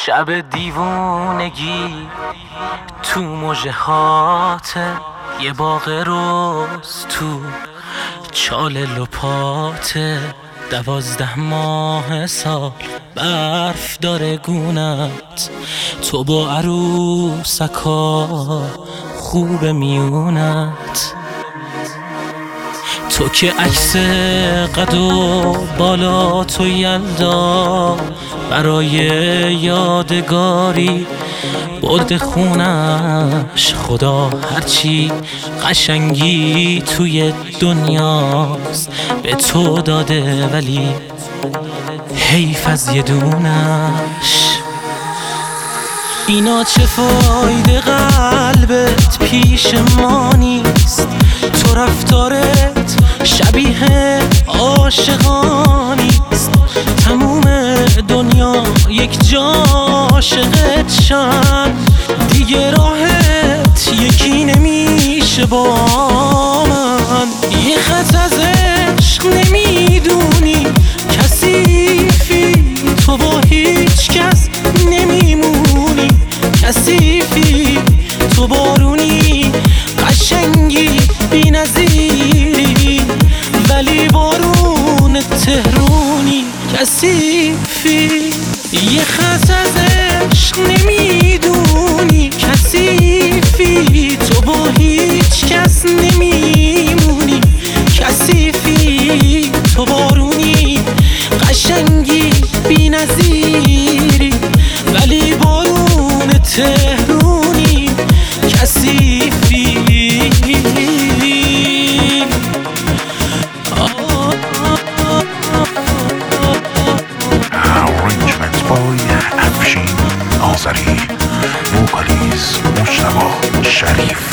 شب دیوونگی تو مژه هات، یه باغ روز تو چال لپاته، 12 ماه سال برف داره گونت، تو با عروسکا خوب میونت، تو که عکس قد و بالا تو یلدا برای یادگاری برد خونش. خدا هرچی قشنگی توی دنیاست به تو داده، ولی حیف از یه دونش. اینا چه فایده قلبت پیش ما نیست، تو رفتارت شبیه عاشقانیست. تموم دنیا یک جا عاشقت شن، دیگه راحت یکی نمیشه با من. یه خط از عشق نمیدونی کثیفی، تو با هیچ کس نمیمونی کثیفی، تو بارونی قشنگی بی نظیری، ولی بارون تهرونی کثیفی. یه خط از عشق نمیدونی کثیفی، تو با هیچ کس نمیمونی کثیفی، تو بارونی قشنگی بی نظیری، ولی بارون تهرونی کثیفی. Arrangements by افشین آذری، وکالیز مجتبی شریف.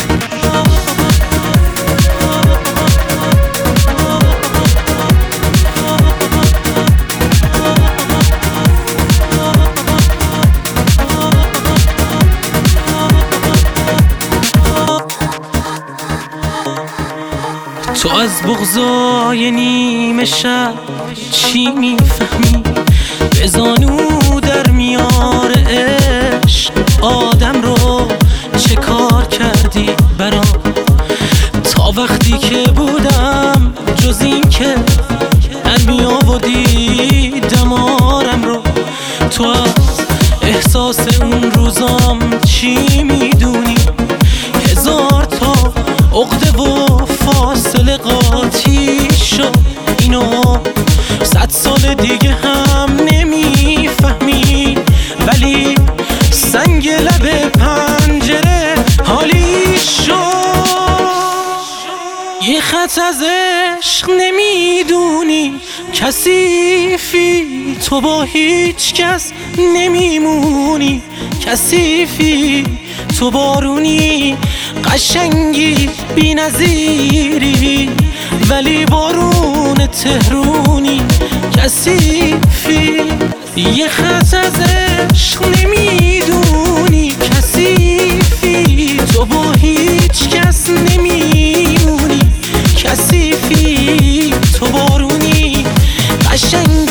تو از بغضای نیمه شب چی میفهمی؟ به زانو در میاره عشق آدم رو، چه کار کردی برام تا وقتی که بودم جز این که می آوردی دمارم رو. تو از احساس اون روزام چی میدونی؟ هزار تا عقده و فاصله قاطی شد، اینو 100 سال دیگه هم نمیفهمی، ولی سنگ لب پنجره حالی شد. یه خط از عشق نمیدونی کثیفی، تو با هیچ کس نمیمونی کثیفی، تو بارونی قشنگی بی نظیری، ولی بارون تهرونی کثیفی. یه خط از عشق نمیدونی کثیفی، تو با هیچ کس نمیمونی کثیفی، تو بارونی قشنگی